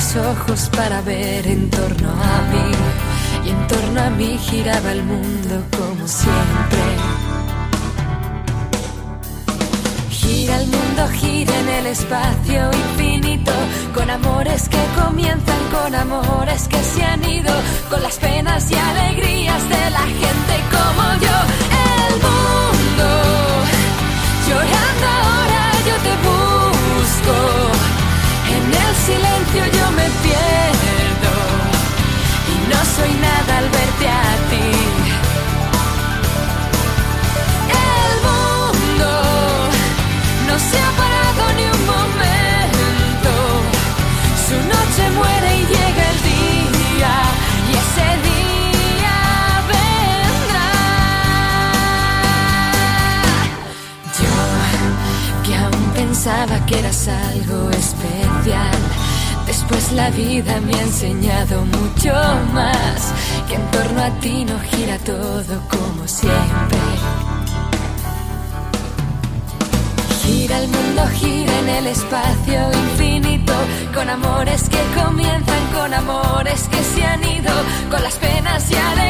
los ojos para ver en torno a mí, y en torno a mí giraba el mundo como siempre. Gira el mundo, gira en el espacio infinito, con amores que comienzan, con amores que se han ido, con las penas y alegrías de la gente como yo. El mundo llorando ahora, yo te busco, en el silencio yo me pierdo, y no soy nada al verte a ti. El mundo no se ha parado ni un momento, su noche muere y llega el día, y ese día vendrá. Yo, que aún pensaba que eras algo especial, después la vida me ha enseñado mucho más, que en torno a ti no gira todo como siempre. Gira el mundo, gira en el espacio infinito, con amores que comienzan, con amores que se han ido, con las penas y alegrías